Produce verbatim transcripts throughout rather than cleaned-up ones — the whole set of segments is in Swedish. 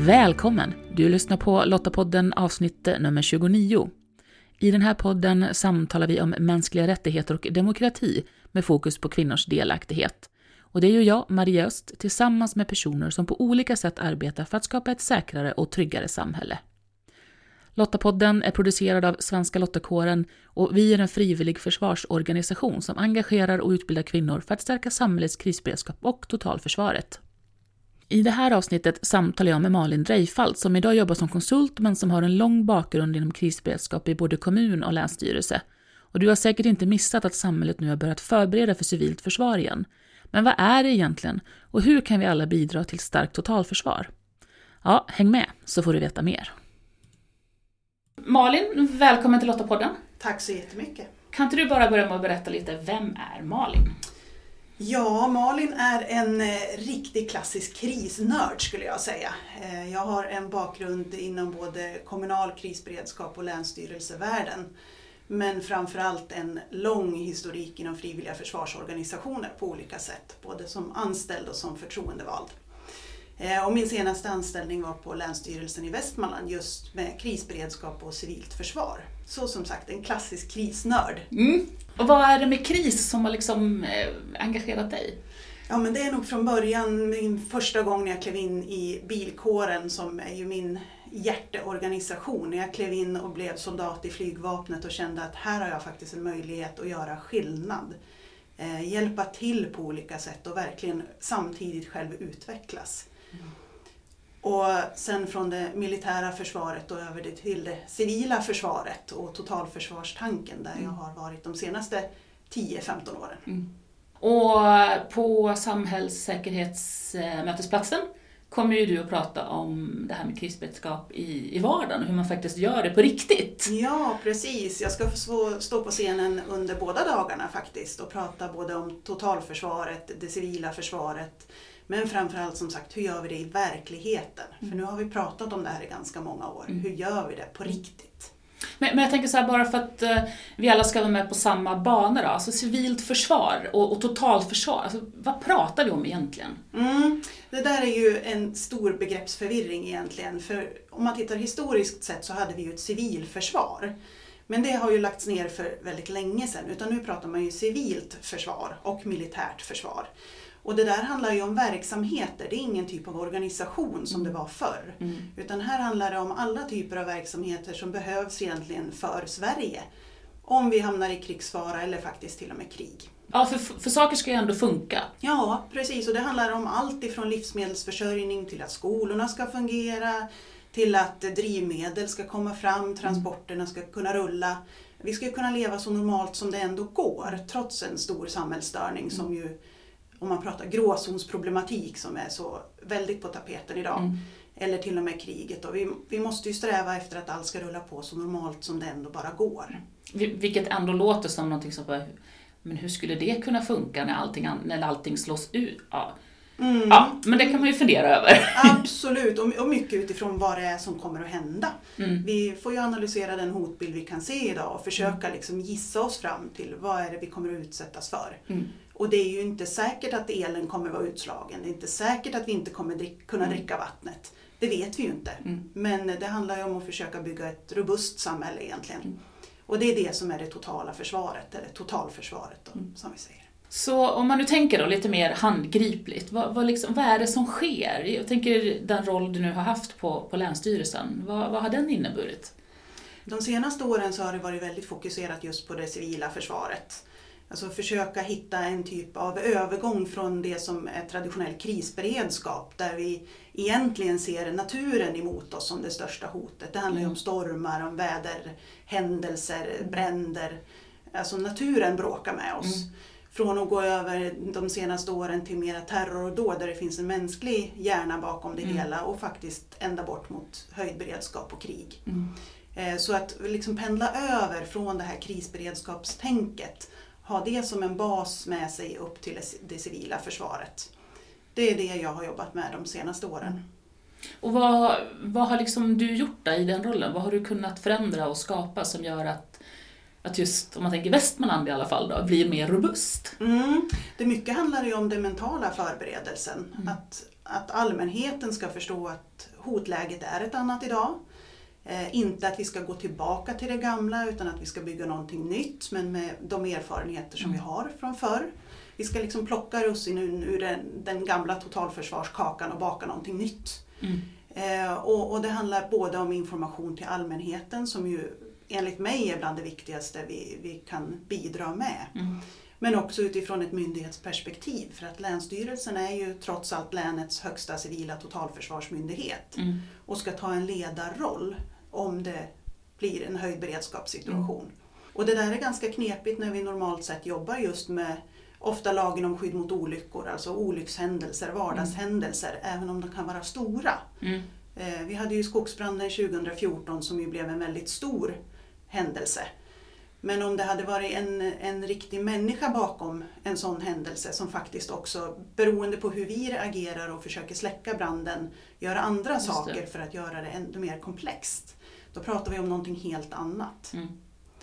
Välkommen! Du lyssnar på Lottapodden avsnitt nummer tjugonio. I den här podden samtalar vi om mänskliga rättigheter och demokrati med fokus på kvinnors delaktighet. Och det är ju jag, Maria Öst, tillsammans med personer som på olika sätt arbetar för att skapa ett säkrare och tryggare samhälle. Lottapodden är producerad av Svenska Lottakåren och vi är en frivillig försvarsorganisation som engagerar och utbildar kvinnor för att stärka samhällets krisberedskap och totalförsvaret. I det här avsnittet samtalar jag med Malin Dreifaldt som idag jobbar som konsult men som har en lång bakgrund inom krisberedskap i både kommun och länsstyrelse. Och du har säkert inte missat att samhället nu har börjat förbereda för civilt försvar igen. Men vad är det egentligen och hur kan vi alla bidra till starkt totalförsvar? Ja, häng med så får du veta mer. Malin, välkommen till Lottapodden. Tack så jättemycket. Kan inte du bara börja med att berätta lite, vem är Malin? Ja, Malin är en eh, riktig klassisk krisnörd skulle jag säga. Eh, jag har en bakgrund inom både kommunal krisberedskap och länsstyrelsevärlden. Men framförallt en lång historik inom frivilliga försvarsorganisationer på olika sätt. Både som anställd och som förtroendevald. Eh, och min senaste anställning var på Länsstyrelsen i Västmanland just med krisberedskap och civilt försvar. Så som sagt, en klassisk krisnörd. Mm. Och vad är det med kris som har liksom eh, engagerat dig? Ja, men det är nog från början min första gång när jag klev in i bilkåren som är ju min hjärteorganisation. När jag klev in och blev soldat i flygvapnet och kände att här har jag faktiskt en möjlighet att göra skillnad. Eh, hjälpa till på olika sätt och verkligen samtidigt själv utvecklas. Mm. Och sen från det militära försvaret och över det till det civila försvaret och totalförsvarstanken där mm. jag har varit de senaste tio femton åren. Mm. Och på samhällssäkerhetsmötesplatsen kommer ju du att prata om det här med krisberedskap i, i vardagen och hur man faktiskt gör det på riktigt. Ja, precis. Jag ska få stå på scenen under båda dagarna faktiskt och prata både om totalförsvaret, det civila försvaret. Men framförallt som sagt, hur gör vi det i verkligheten? Mm. För nu har vi pratat om det här i ganska många år. Mm. Hur gör vi det på riktigt? Men, men jag tänker så här, bara för att uh, vi alla ska vara med på samma bana då. Alltså civilt försvar och, och totalförsvar. Alltså, vad pratar vi om egentligen? Mm. Det där är ju en stor begreppsförvirring egentligen. För om man tittar historiskt sett så hade vi ju ett civilförsvar. Men det har ju lagts ner för väldigt länge sedan. Utan nu pratar man ju civilt försvar och militärt försvar. Och det där handlar ju om verksamheter, det är ingen typ av organisation som det var förr. Mm. Utan här handlar det om alla typer av verksamheter som behövs egentligen för Sverige. Om vi hamnar i krigsfara eller faktiskt till och med krig. Ja, för, för saker ska ju ändå funka. Ja, precis. Och det handlar om allt ifrån livsmedelsförsörjning till att skolorna ska fungera, till att drivmedel ska komma fram, transporterna ska kunna rulla. Vi ska kunna leva så normalt som det ändå går, trots en stor samhällsstörning som mm. ju... Om man pratar gråzonsproblematik som är så väldigt på tapeten idag. Mm. Eller till och med kriget. Och vi, vi måste ju sträva efter att allt ska rulla på så normalt som det ändå bara går. Vilket ändå låter som någonting som bara, men hur skulle det kunna funka när allting, när allting slås ut? Ja. Mm. Ja, men det kan man ju fundera över. Absolut, och, och mycket utifrån vad det är som kommer att hända. Mm. Vi får ju analysera den hotbild vi kan se idag och försöka liksom gissa oss fram till vad är det vi kommer att utsättas för. Mm. Och det är ju inte säkert att elen kommer att vara utslagen. Det är inte säkert att vi inte kommer drick, kunna mm. dricka vattnet. Det vet vi ju inte. Mm. Men det handlar ju om att försöka bygga ett robust samhälle egentligen. Mm. Och det är det som är det totala försvaret, eller totalförsvaret då, mm. som vi säger. Så om man nu tänker då lite mer handgripligt, vad, vad, liksom, vad är det som sker? Jag tänker den roll du nu har haft på, på Länsstyrelsen, vad, vad har den inneburit? De senaste åren så har det varit väldigt fokuserat just på det civila försvaret. Alltså försöka hitta en typ av övergång från det som är traditionell krisberedskap där vi egentligen ser naturen emot oss som det största hotet. Det handlar ju om stormar, om väderhändelser, bränder. Alltså naturen bråkar med oss. Mm. Från att gå över de senaste åren till mera terrordåd där det finns en mänsklig hjärna bakom det mm. hela och faktiskt ända bort mot höjdberedskap och krig. Mm. Så att liksom pendla över från det här krisberedskapstänket, ha det som en bas med sig upp till det civila försvaret. Det är det jag har jobbat med de senaste åren. Och vad, vad har liksom du gjort i den rollen? Vad har du kunnat förändra och skapa som gör att, att just, om man tänker Västmanland i alla fall då, blir mer robust? Mm. Det mycket handlar ju om den mentala förberedelsen. Mm. Att att allmänheten ska förstå att hotläget är ett annat idag. Eh, inte att vi ska gå tillbaka till det gamla utan att vi ska bygga någonting nytt men med de erfarenheter som mm. vi har från förr. Vi ska liksom plocka russinen ur den, den gamla totalförsvarskakan och baka någonting nytt. Mm. Eh, och, och det handlar både om information till allmänheten som ju enligt mig är bland det viktigaste vi, vi kan bidra med. Mm. Men också utifrån ett myndighetsperspektiv för att Länsstyrelsen är ju trots allt länets högsta civila totalförsvarsmyndighet mm. och ska ta en ledarroll om det blir en höjd beredskapssituation. Mm. Och det där är ganska knepigt när vi normalt sett jobbar just med ofta lagen om skydd mot olyckor, alltså olyckshändelser, vardagshändelser, mm. även om de kan vara stora. Mm. Eh, vi hade ju skogsbranden tjugohundrafjorton som ju blev en väldigt stor händelse. Men om det hade varit en, en riktig människa bakom en sån händelse som faktiskt också, beroende på hur vi agerar och försöker släcka branden, gör andra just saker det. För att göra det ännu mer komplext. Då pratar vi om någonting helt annat. Mm.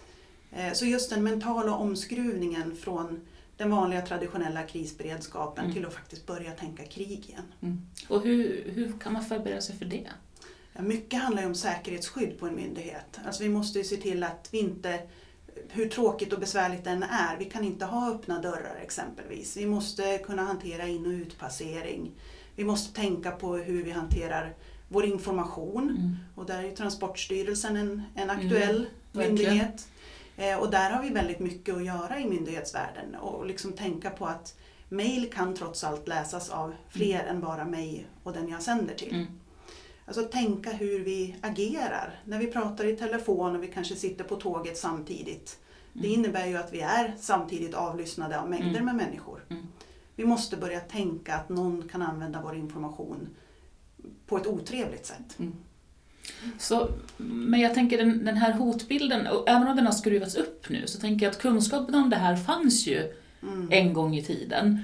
Eh, så just den mentala omskruvningen från den vanliga traditionella krisberedskapen mm. till att faktiskt börja tänka krig igen. Mm. Och hur, hur kan man förbereda sig för det? Ja, mycket handlar ju om säkerhetsskydd på en myndighet. Alltså vi måste ju se till att vi inte, hur tråkigt och besvärligt den är, vi kan inte ha öppna dörrar exempelvis. Vi måste kunna hantera in- och utpassering. Vi måste tänka på hur vi hanterar vår information. Mm. Och där är ju Transportstyrelsen en, en aktuell mm. myndighet. Och där har vi väldigt mycket att göra i myndighetsvärlden och liksom tänka på att mejl kan trots allt läsas av fler mm. än bara mig och den jag sänder till. Mm. Alltså tänka hur vi agerar när vi pratar i telefon och vi kanske sitter på tåget samtidigt. Mm. Det innebär ju att vi är samtidigt avlyssnade av mängder mm. med människor. Mm. Vi måste börja tänka att någon kan använda vår information på ett otrevligt sätt. Mm. Så, men jag tänker den, den här hotbilden, och även om den har skruvats upp nu, så tänker jag att kunskapen om det här fanns ju mm. en gång i tiden.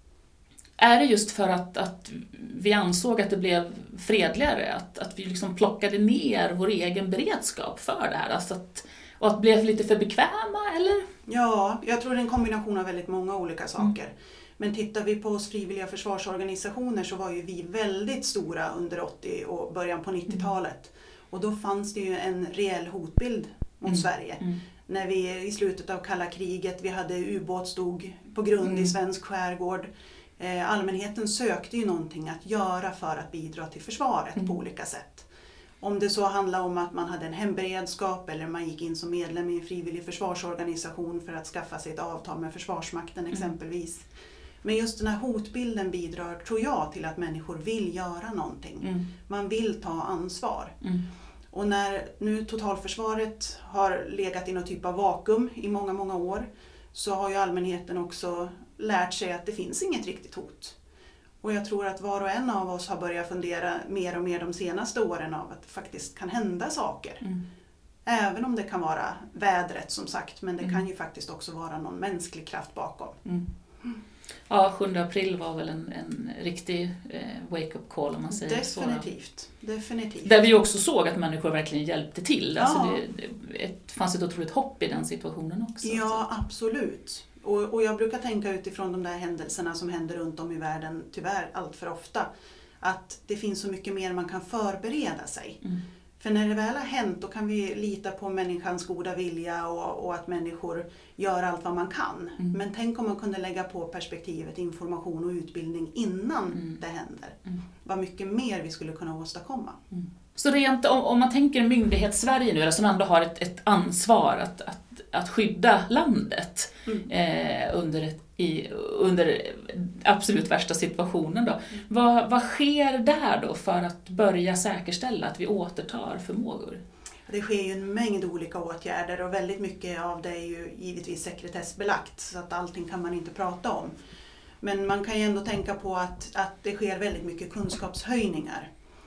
Är det just för att, att vi ansåg att det blev fredligare, att, att vi liksom plockade ner vår egen beredskap för det här, alltså att, och att blev lite för bekväma, eller? Ja, jag tror det är en kombination av väldigt många olika saker. Mm. Men tittar vi på oss frivilliga försvarsorganisationer så var ju vi väldigt stora under åttio- och början på nittiotalet. Mm. Och då fanns det ju en reell hotbild mot mm. Sverige. Mm. När vi i slutet av kalla kriget, vi hade ubåt stod på grund mm. i svensk skärgård. Eh, allmänheten sökte ju någonting att göra för att bidra till försvaret mm. på olika sätt. Om det så handlar om att man hade en hemberedskap eller man gick in som medlem i en frivillig försvarsorganisation för att skaffa sig ett avtal med Försvarsmakten mm. exempelvis. Men just den här hotbilden bidrar, tror jag, till att människor vill göra någonting. Mm. Man vill ta ansvar. Mm. Och när nu totalförsvaret har legat i någon typ av vakuum i många, många år, så har ju allmänheten också lärt sig att det finns inget riktigt hot. Och jag tror att var och en av oss har börjat fundera mer och mer de senaste åren av att det faktiskt kan hända saker. Mm. Även om det kan vara vädret som sagt, men det mm. kan ju faktiskt också vara någon mänsklig kraft bakom. Mm. Mm. Ja, sjunde april var väl en, en riktig eh, wake-up call om man säger definitivt, så. Definitivt. Där vi också såg att människor verkligen hjälpte till. Ja. Alltså det, det fanns ett otroligt hopp i den situationen också. Ja, så. Absolut. Och, och jag brukar tänka utifrån de där händelserna som händer runt om i världen, tyvärr allt för ofta, att det finns så mycket mer man kan förbereda sig. Mm. För när det väl har hänt, då kan vi lita på människans goda vilja och, och att människor gör allt vad man kan. Mm. Men tänk om man kunde lägga på perspektivet information och utbildning innan mm. det händer. Mm. Vad mycket mer vi skulle kunna åstadkomma. Mm. Så rent om, om man tänker myndighets-Sverige nu, som ändå har ett, ett ansvar att, att, att skydda landet mm. eh, under, ett, i, under absolut värsta situationen då. Mm. Vad, vad sker där då för att börja säkerställa att vi återtar förmågor? Det sker ju en mängd olika åtgärder och väldigt mycket av det är ju givetvis sekretessbelagt så att allting kan man inte prata om. Men man kan ju ändå tänka på att, att det sker väldigt mycket kunskapshöjningar.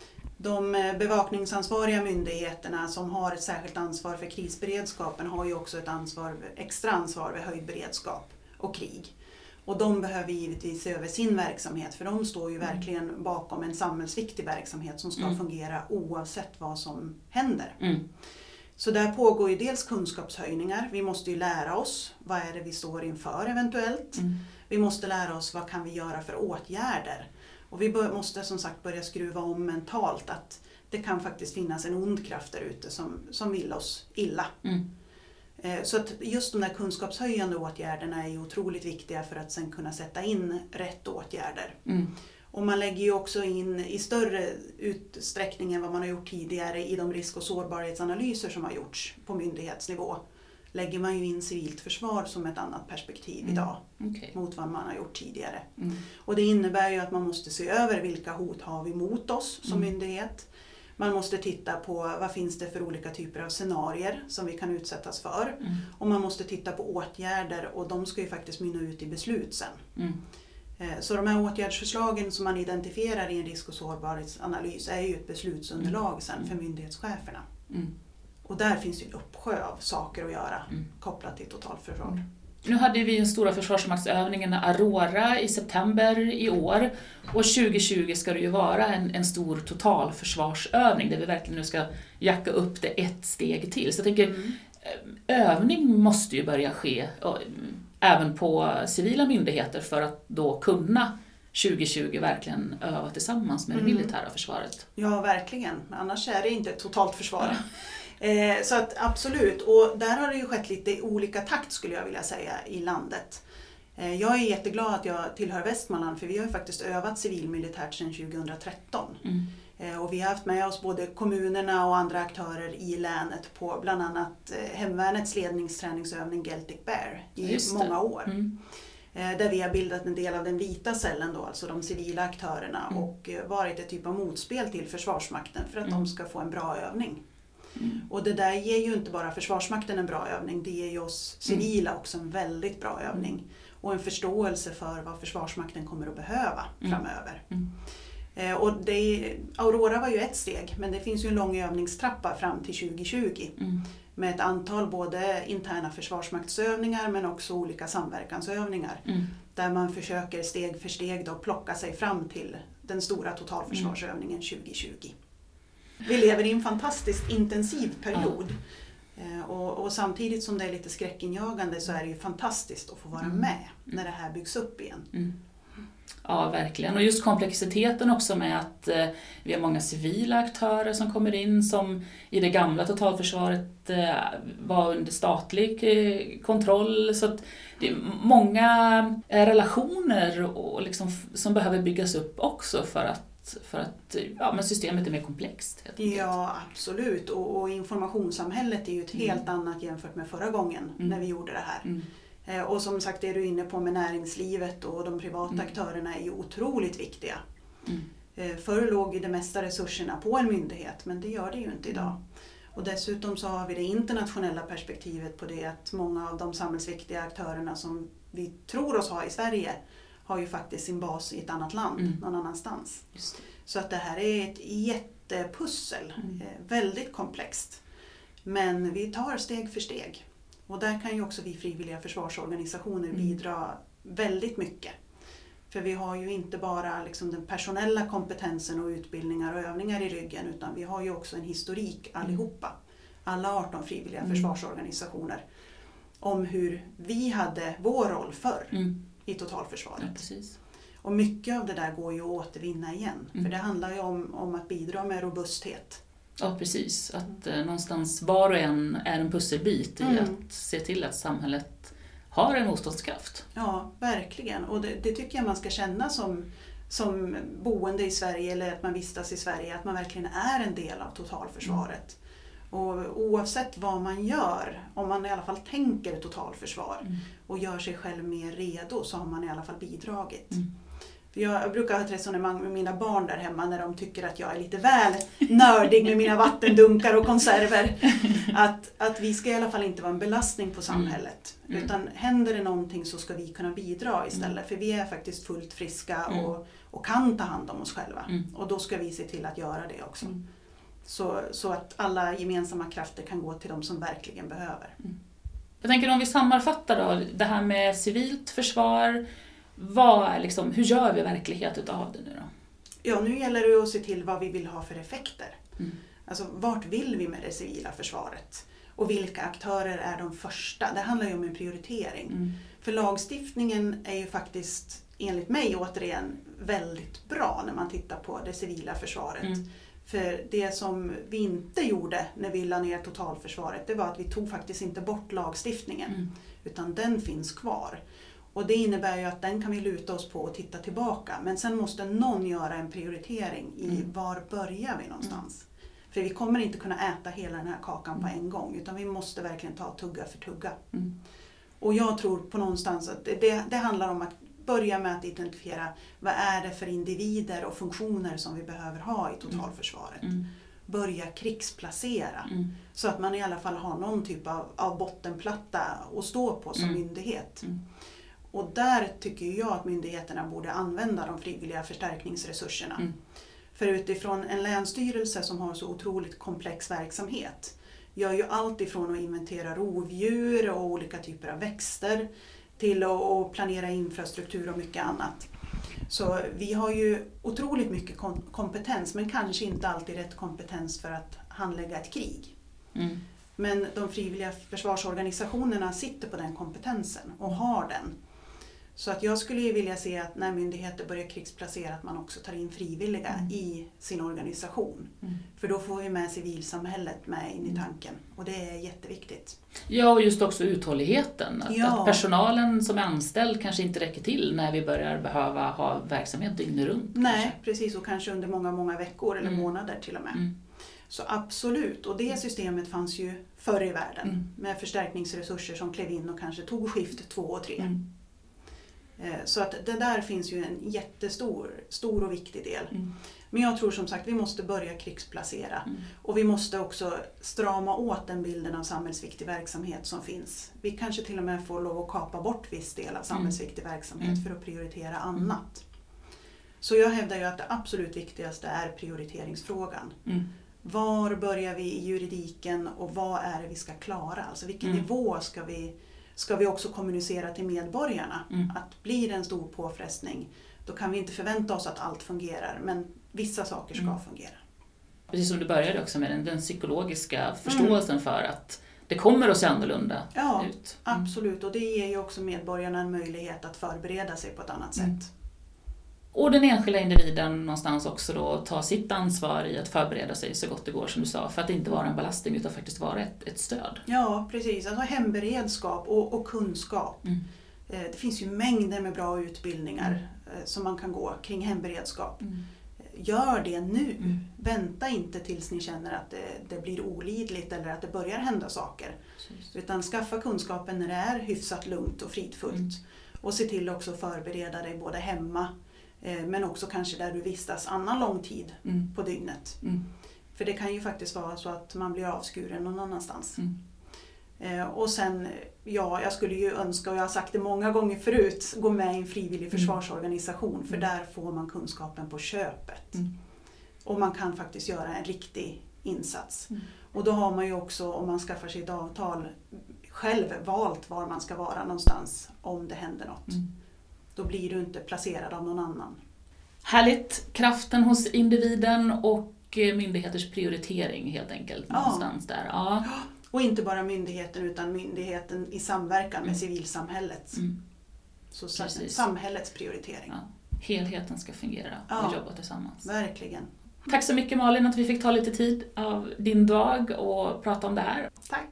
De bevakningsansvariga myndigheterna som har ett särskilt ansvar för krisberedskapen har ju också ett ansvar, extra ansvar vid höjd beredskap och krig. Och de behöver givetvis se över sin verksamhet för de står ju verkligen bakom en samhällsviktig verksamhet som ska mm. fungera oavsett vad som händer. Mm. Så där pågår ju dels kunskapshöjningar. Vi måste ju lära oss vad är det vi står inför eventuellt. Mm. Vi måste lära oss vad kan vi göra för åtgärder. Och vi bör, måste som sagt börja skruva om mentalt att det kan faktiskt finnas en ond kraft där ute som, som vill oss illa. Mm. Så att just de där kunskapshöjande åtgärderna är ju otroligt viktiga för att sen kunna sätta in rätt åtgärder. Mm. Och man lägger ju också in i större utsträckning än vad man har gjort tidigare i de risk- och sårbarhetsanalyser som har gjorts på myndighetsnivå. Lägger man ju in civilt försvar som ett annat perspektiv mm. idag okay. mot vad man har gjort tidigare. Mm. Och det innebär ju att man måste se över vilka hot har vi mot oss som mm. myndighet. Man måste titta på vad finns det för olika typer av scenarier som vi kan utsättas för. Mm. Och man måste titta på åtgärder och de ska ju faktiskt mynna ut i beslut sen. Mm. Så de här åtgärdsförslagen som man identifierar i en risk- och sårbarhetsanalys är ju ett beslutsunderlag mm. sen för myndighetscheferna. Mm. Och där finns ju en uppsjö av saker att göra mm. kopplat till totalförsvar. Mm. Nu hade vi den stora försvarsmaktsövningen Aurora i september i år. Och tjugo tjugo ska det ju vara en, en stor totalförsvarsövning där vi verkligen nu ska jacka upp det ett steg till. Så jag tänker, mm. övning måste ju börja ske och, även på civila myndigheter för att då kunna tjugo tjugo verkligen öva tillsammans med det militära försvaret. Ja, verkligen. Annars är det inte ett totalt försvar. Ja. Eh, så att absolut, och där har det ju skett lite olika takt skulle jag vilja säga i landet. Eh, jag är jätteglad att jag tillhör Västmanland för vi har ju faktiskt övat civilmilitärt sedan tjugohundratretton. Mm. Eh, och vi har haft med oss både kommunerna och andra aktörer i länet på bland annat eh, hemvärnets ledningsträningsövning Celtic Bear i många år. Mm. Eh, där vi har bildat en del av den vita cellen då, alltså de civila aktörerna mm. och eh, varit ett typ av motspel till Försvarsmakten för att mm. de ska få en bra övning. Mm. Och det där ger ju inte bara Försvarsmakten en bra övning, det ger ju oss civila mm. också en väldigt bra övning. Och en förståelse för vad Försvarsmakten kommer att behöva mm. framöver. Mm. Eh, och det, Aurora var ju ett steg, men det finns ju en lång övningstrappa fram till tjugo tjugo. Mm. Med ett antal både interna försvarsmaktsövningar men också olika samverkansövningar. Mm. Där man försöker steg för steg då plocka sig fram till den stora totalförsvarsövningen mm. tjugo tjugo. Vi lever i en fantastiskt intensiv period ja. och, och samtidigt som det är lite skräckinjagande så är det ju fantastiskt att få vara mm. med när det här byggs upp igen. Mm. Ja, verkligen. Och just komplexiteten också med att eh, vi har många civila aktörer som kommer in som i det gamla totalförsvaret eh, var under statlig eh, kontroll. Så att det är många eh, relationer och liksom, som behöver byggas upp också för att för att ja, men systemet är mer komplext. Ja, absolut. Och, och informationssamhället är ju ett mm. helt annat jämfört med förra gången mm. när vi gjorde det här. Mm. Eh, och som sagt, det du är inne på med näringslivet och de privata mm. aktörerna är ju otroligt viktiga. Mm. Eh, förr låg det mesta resurserna på en myndighet, men det gör det ju inte idag. Mm. Och dessutom så har vi det internationella perspektivet på det att många av de samhällsviktiga aktörerna som vi tror oss ha i Sverige har ju faktiskt sin bas i ett annat land, mm. någon annanstans. Just det. Så att det här är ett jättepussel, mm. eh, väldigt komplext. Men vi tar steg för steg. Och där kan ju också vi frivilliga försvarsorganisationer mm. bidra väldigt mycket. För vi har ju inte bara liksom den personella kompetensen och utbildningar och övningar i ryggen, utan vi har ju också en historik allihopa. Alla arton frivilliga mm. försvarsorganisationer. Om hur vi hade vår roll förr. Mm. i totalförsvaret. Ja, precis. Och mycket av det där går ju att återvinna igen. Mm. För det handlar ju om, om att bidra med robusthet. Ja, precis. Att eh, någonstans var och en är en pusselbit i mm. att se till att samhället har en motståndskraft. Ja, verkligen. Och det, det tycker jag man ska känna som, som boende i Sverige eller att man vistas i Sverige. Att man verkligen är en del av totalförsvaret. Mm. Och oavsett vad man gör, om man i alla fall tänker totalförsvar mm. och gör sig själv mer redo, så har man i alla fall bidragit. Mm. För jag brukar ha ett resonemang med mina barn där hemma när de tycker att jag är lite väl nördig med mina vattendunkar och konserver. Att, att vi ska i alla fall inte vara en belastning på samhället. Mm. Utan händer det någonting så ska vi kunna bidra istället. Mm. För vi är faktiskt fullt friska mm. och, och kan ta hand om oss själva. Mm. Och då ska vi se till att göra det också. Mm. Så, så att alla gemensamma krafter kan gå till de som verkligen behöver. Mm. Jag tänker om vi sammanfattar då, det här med civilt försvar. Vad är liksom, hur gör vi verklighet utav det nu då? Ja, nu gäller det att se till vad vi vill ha för effekter. Mm. Alltså vart vill vi med det civila försvaret? Och vilka aktörer är de första? Det handlar ju om en prioritering. Mm. För lagstiftningen är ju faktiskt enligt mig återigen väldigt bra när man tittar på det civila försvaret. Mm. För det som vi inte gjorde när vi la ner totalförsvaret, det var att vi tog faktiskt inte bort lagstiftningen. Mm. Utan den finns kvar. Och det innebär ju att den kan vi luta oss på och titta tillbaka. Men sen måste någon göra en prioritering i mm. var börjar vi någonstans. Mm. För vi kommer inte kunna äta hela den här kakan på en gång. Utan vi måste verkligen ta tugga för tugga. Mm. Och jag tror på någonstans att det, det handlar om att börja med att identifiera vad är det för individer och funktioner som vi behöver ha i totalförsvaret. Mm. Börja krigsplacera. Mm. Så att man i alla fall har någon typ av, av bottenplatta att stå på som mm. myndighet. Mm. Och där tycker jag att myndigheterna borde använda de frivilliga förstärkningsresurserna. Mm. För utifrån en länsstyrelse som har så otroligt komplex verksamhet gör ju allt ifrån att inventera rovdjur och olika typer av växter till att planera infrastruktur och mycket annat. Så vi har ju otroligt mycket kompetens men kanske inte alltid rätt kompetens för att handlägga ett krig. Mm. Men de frivilliga försvarsorganisationerna sitter på den kompetensen och har den. Så att jag skulle ju vilja se att när myndigheter börjar krigsplacera att man också tar in frivilliga mm. i sin organisation. Mm. För då får vi med civilsamhället med in i tanken. Och det är jätteviktigt. Ja, och just också uthålligheten. Att, ja. att personalen som är anställd kanske inte räcker till när vi börjar behöva ha verksamhet dygnet runt. Nej, kanske. Precis. Och kanske under många, många veckor eller mm. månader till och med. Mm. Så absolut. Och det systemet fanns ju förr i världen. Mm. Med förstärkningsresurser som klev in och kanske tog skift två och tre. Mm. Så att det där finns ju en jättestor stor och viktig del. Mm. Men jag tror som sagt vi måste börja krigsplacera. Mm. Och vi måste också strama åt den bilden av samhällsviktig verksamhet som finns. Vi kanske till och med får lov att kapa bort viss del av samhällsviktig mm. verksamhet mm. för att prioritera annat. Så jag hävdar ju att det absolut viktigaste är prioriteringsfrågan. Mm. Var börjar vi i juridiken och vad är det vi ska klara? Alltså vilken mm. nivå ska vi... ska vi också kommunicera till medborgarna. Mm. Att blir det en stor påfrestning, då kan vi inte förvänta oss att allt fungerar. Men vissa saker ska mm. fungera. Precis som du började också med den, den psykologiska förståelsen mm. för att det kommer att se annorlunda ja, ut. Ja, mm. absolut. Och det ger ju också medborgarna en möjlighet att förbereda sig på ett annat mm. sätt. Och den enskilda individen någonstans också då ta sitt ansvar i att förbereda sig så gott det går som du sa. För att inte vara en belastning utan faktiskt vara ett, ett stöd. Ja, precis. Alltså hemberedskap och, och kunskap. Mm. Eh, det finns ju mängder med bra utbildningar mm. eh, som man kan gå kring hemberedskap. Mm. Gör det nu. Mm. Vänta inte tills ni känner att det, det blir olidligt eller att det börjar hända saker. Precis. Utan skaffa kunskapen när det är hyfsat lugnt och fridfullt. Mm. Och se till också att förbereda dig både hemma men också kanske där du vistas annan lång tid mm. på dygnet. Mm. För det kan ju faktiskt vara så att man blir avskuren någon annanstans. Mm. Eh, och sen, ja, jag skulle ju önska, och jag har sagt det många gånger förut, gå med i en frivillig försvarsorganisation. Mm. För där får man kunskapen på köpet. Mm. Och man kan faktiskt göra en riktig insats. Mm. Och då har man ju också, om man skaffar sig ett avtal, själv valt var man ska vara någonstans om det händer något. Mm. Då blir du inte placerad av någon annan. Härligt. Kraften hos individen och myndigheters prioritering helt enkelt. Ja. Någonstans där. Ja. Och inte bara myndigheten utan myndigheten i samverkan med mm. civilsamhället. Mm. Så Precis. Samhällets prioritering. Ja. Helheten ska fungera ja. och jobba tillsammans. Verkligen. Tack så mycket Malin att vi fick ta lite tid av din dag och prata om det här. Tack.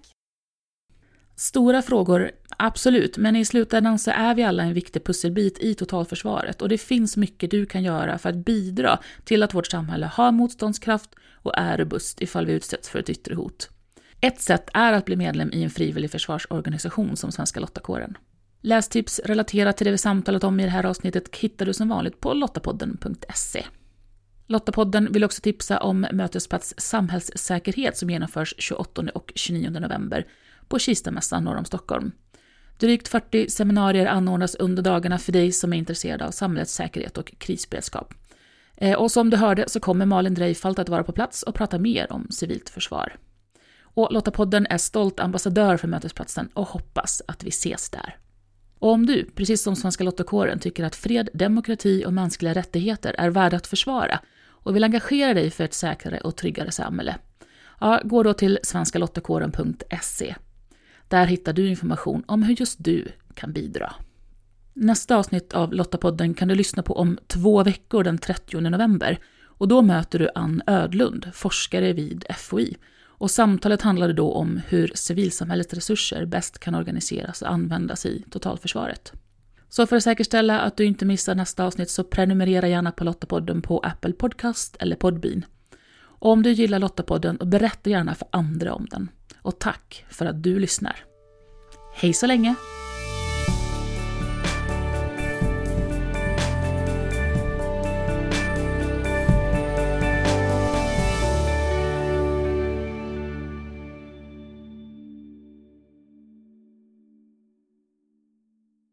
Stora frågor, absolut, men i slutändan så är vi alla en viktig pusselbit i totalförsvaret och det finns mycket du kan göra för att bidra till att vårt samhälle har motståndskraft och är robust ifall vi utsätts för ett yttre hot. Ett sätt är att bli medlem i en frivillig försvarsorganisation som Svenska Lottakåren. Lästips relaterat till det vi samtalat om i det här avsnittet hittar du som vanligt på lottapodden punkt se. Lottapodden vill också tipsa om mötesplats samhällssäkerhet som genomförs tjugoåttonde och tjugonionde november på Kistamässan norr om Stockholm. Drygt fyrtio seminarier anordnas under dagarna för dig som är intresserad av samhällets säkerhet och krisberedskap. Och som du hörde så kommer Malin Dreifaldt att vara på plats och prata mer om civilt försvar. Och Lottapodden är stolt ambassadör för mötesplatsen och hoppas att vi ses där. Och om du, precis som Svenska Lottakåren, tycker att fred, demokrati och mänskliga rättigheter är värda att försvara och vill engagera dig för ett säkrare och tryggare samhälle, ja, gå då till svenska lottakåren punkt se. Där hittar du information om hur just du kan bidra. Nästa avsnitt av Lottapodden kan du lyssna på om två veckor den trettionde november. Och då möter du Ann Ödlund, forskare vid F O I. Och samtalet handlade då om hur civilsamhällets resurser bäst kan organiseras och användas i totalförsvaret. Så för att säkerställa att du inte missar nästa avsnitt så prenumerera gärna på Lottapodden på Apple Podcast eller Podbean. Och om du gillar Lottapodden, berätta gärna för andra om den. Och tack för att du lyssnar. Hej så länge!